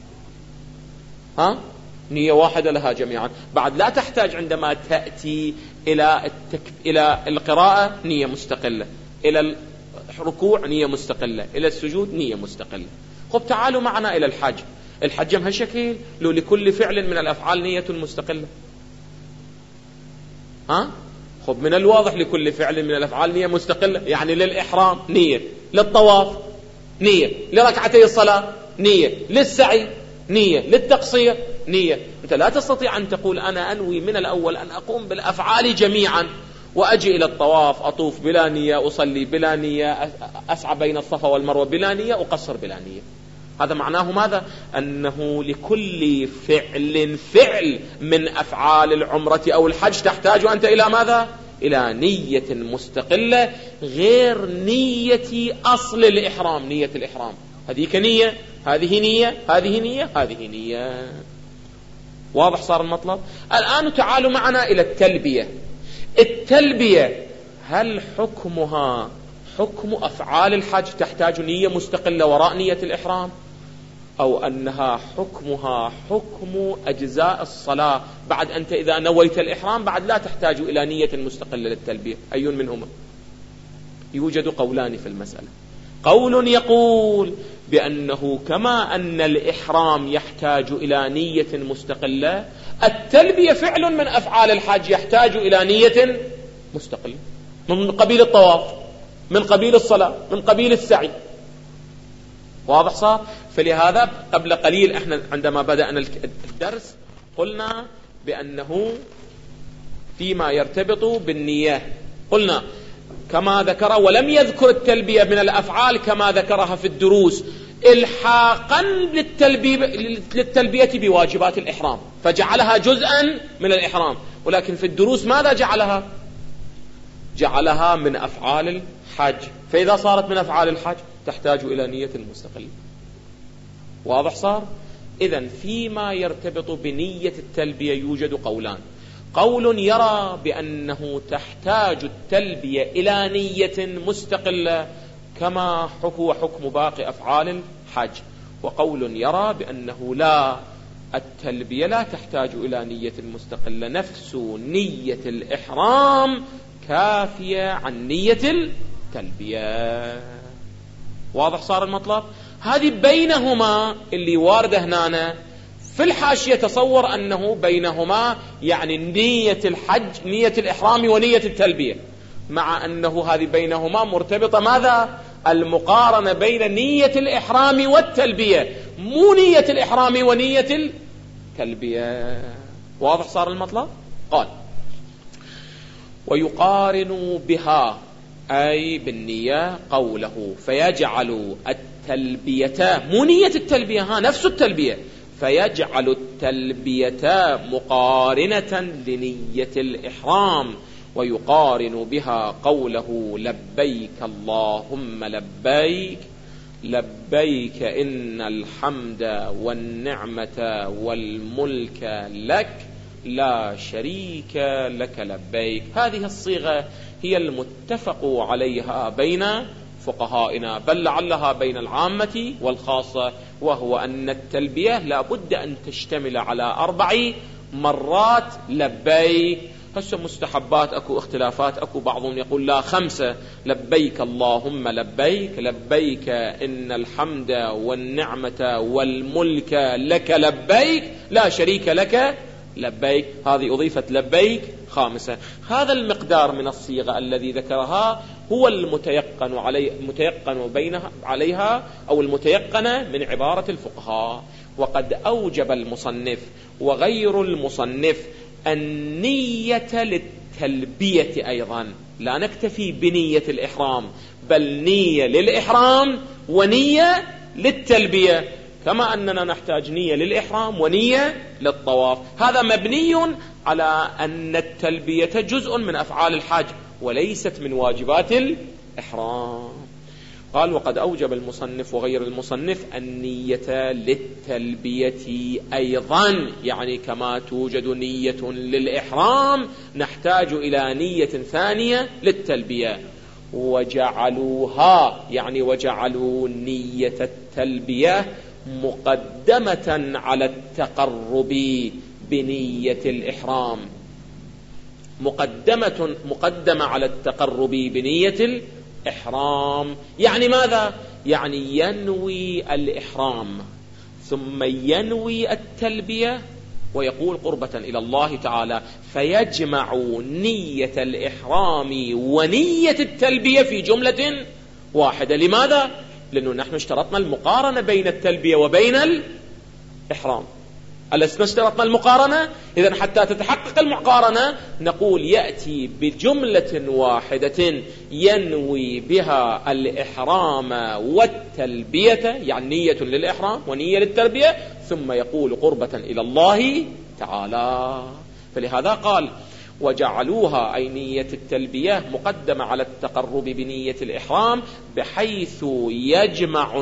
نية واحدة لها جميعا. بعد لا تحتاج عندما تأتي إلى القراءة نية مستقلة، إلى الركوع نية مستقلة، إلى السجود نية مستقلة. خب تعالوا معنا إلى الحج. الحج بهالشكل لو لكل فعل من الأفعال نية مستقلة. خب من الواضح لكل فعل من الأفعال نية مستقلة، يعني للإحرام نية، للطواف نية، لركعتي الصلاة نية، للسعي نية، للتقصير نية. أنت لا تستطيع أن تقول أنا أنوي من الأول أن أقوم بالأفعال جميعا وأجي إلى الطواف أطوف بلا نية، أصلي بلا نية، أسعى بين الصفا والمروة بلا نية، أقصر بلا نية. هذا معناه ماذا؟ أنه لكل فعل من أفعال العمرة أو الحج تحتاج أنت إلى ماذا؟ إلى نية مستقلة غير نية أصل الإحرام. نية الإحرام هذه كنية، هذه نية، هذه نية، هذه نية. واضح صار المطلب؟ الآن تعالوا معنا إلى التلبية. التلبية هل حكمها حكم أفعال الحج تحتاج نية مستقلة وراء نية الإحرام، أو أنها حكمها حكم أجزاء الصلاة بعد أنت إذا نويت الإحرام بعد لا تحتاج إلى نية مستقلة للتلبية؟ أي منهما؟ يوجد قولان في المسألة. قول يقول بأنه كما أن الإحرام يحتاج إلى نية مستقلة، التلبية فعل من أفعال الحج يحتاج إلى نية مستقلة، من قبيل الطواف، من قبيل الصلاة، من قبيل السعي. واضح صار؟ فلهذا قبل قليل احنا عندما بدأنا الدرس قلنا بأنه فيما يرتبط بالنية قلنا كما ذكر، ولم يذكر التلبية من الأفعال كما ذكرها في الدروس إلحاقا للتلبية بواجبات الإحرام، فجعلها جزءا من الإحرام. ولكن في الدروس ماذا جعلها؟ جعلها من أفعال الحج. فإذا صارت من أفعال الحج تحتاج إلى نية مستقلة. واضح صار؟ إذن فيما يرتبط بنية التلبية يوجد قولان. قول يرى بأنه تحتاج التلبية إلى نية مستقلة كما هو حكم باقي أفعال الحج، وقول يرى بأنه لا، التلبية لا تحتاج إلى نية مستقلة، نفس نية الإحرام كافية عن نية التلبية. واضح صار المطلب؟ هذه بينهما اللي واردة هنا في الحاشية تصور أنه بينهما يعني نية الحج، نية الإحرام ونية التلبية، مع أنه هذه بينهما مرتبطة ماذا؟ المقارنة بين نية الإحرام والتلبية، مو نية الإحرام ونية التلبية. واضح صار المطلب؟ قال ويقارن بها أي بالنية قوله فيجعل التلبية، مو نية التلبية، نفس التلبية، فيجعل التلبية مقارنة لنية الإحرام، ويقارن بها قوله لبيك اللهم لبيك، لبيك إن الحمد والنعمة والملك لك لا شريك لك لبيك. هذه الصيغة هي المتفق عليها بين فقهائنا، بل لعلها بين العامة والخاصة، وهو أن التلبية لا بد أن تشتمل على 4 مرات لبيك. هسه مستحبات أكو اختلافات، أكو بعضهم يقول لا 5، لبيك اللهم لبيك، لبيك إن الحمد والنعمة والملك لك لبيك لا شريك لك لبيك، هذه أضيفت لبيك 5. هذا المقدار من الصيغة الذي ذكرها هو المتيقن عليها أو المتيقن من عبارة الفقهاء. وقد أوجب المصنف وغير المصنف النية للتلبية أيضا، لا نكتفي بنية الإحرام، بل نية للإحرام ونية للتلبية، كما أننا نحتاج نية للإحرام ونية للطواف. هذا مبني على أن التلبية جزء من أفعال الحج وليست من واجبات الإحرام. قال وقد أوجب المصنف وغير المصنف النية للتلبية أيضا، يعني كما توجد نية للإحرام نحتاج إلى نية ثانية للتلبية. وجعلوها يعني وجعلوا نية التلبية مقدمة على التقرب بنية الإحرام، مقدمة على التقرب بنية الإحرام. يعني ماذا؟ يعني ينوي الإحرام ثم ينوي التلبية ويقول قربة إلى الله تعالى، فيجمع نية الإحرام ونية التلبية في جملة واحدة. لماذا؟ لأنه نحن اشترطنا المقارنة بين التلبية وبين الإحرام، ألسنا اشترطنا المقارنة؟ إذن حتى تتحقق المقارنة نقول يأتي بجملة واحدة ينوي بها الإحرام والتلبية، يعني نية للإحرام ونية للتلبية، ثم يقول قربة إلى الله تعالى. فلهذا قال وجعلوها أي نية التلبية مقدمة على التقرب بنية الإحرام، بحيث يجمع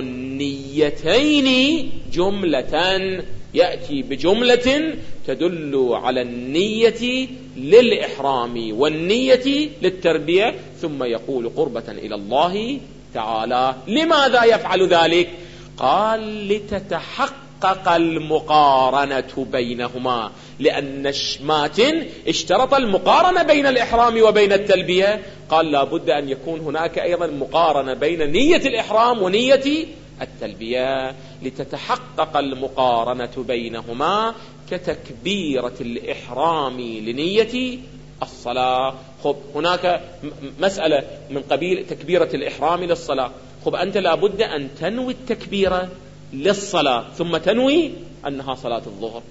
النيتين جملة، يأتي بجملة تدل على النية للإحرام والنية للتربية، ثم يقول قربة إلى الله تعالى. لماذا يفعل ذلك؟ قال لتتحقق المقارنة بينهما، لأن الشماتن اشترط المقارنة بين الإحرام وبين التلبية، قال لا بد أن يكون هناك أيضا مقارنة بين نية الإحرام ونية التلبية، لتتحقق المقارنة بينهما كتكبيرة الإحرام لنية الصلاة. خب هناك مسألة من قبيل تكبيرة الإحرام للصلاة، خب أنت لابد أن تنوي التكبيرة للصلاة ثم تنوي أنها صلاة الظهر،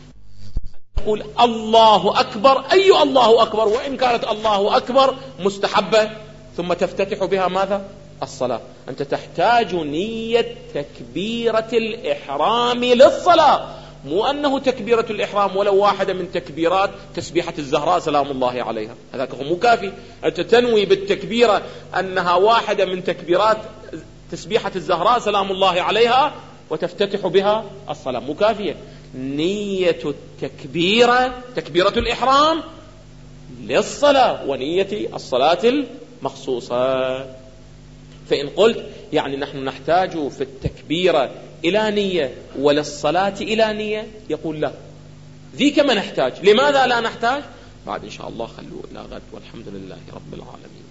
تقول الله أكبر، أي الله أكبر، وإن كانت الله أكبر مستحبة، ثم تفتتح بها ماذا؟ الصلاة. أنت تحتاج نية تكبيرة الإحرام للصلاة، مو أنه تكبيرة الإحرام ولو واحدة من تكبيرات تسبيحة الزهراء سلام الله عليها، هذاك هو مو كافي. أنت تنوي بالتكبيرة أنها واحدة من تكبيرات تسبيحة الزهراء سلام الله عليها وتفتتح بها الصلاة، مو كافية، نية التكبيرة تكبيرة الإحرام للصلاة ونية الصلاة المخصوصة. فإن قلت يعني نحن نحتاج في التكبيرة إلى نية وللصلاة إلى نية، يقول لا، ذي كما نحتاج. لماذا لا نحتاج؟ بعد إن شاء الله خلوا إلى غد، والحمد لله رب العالمين.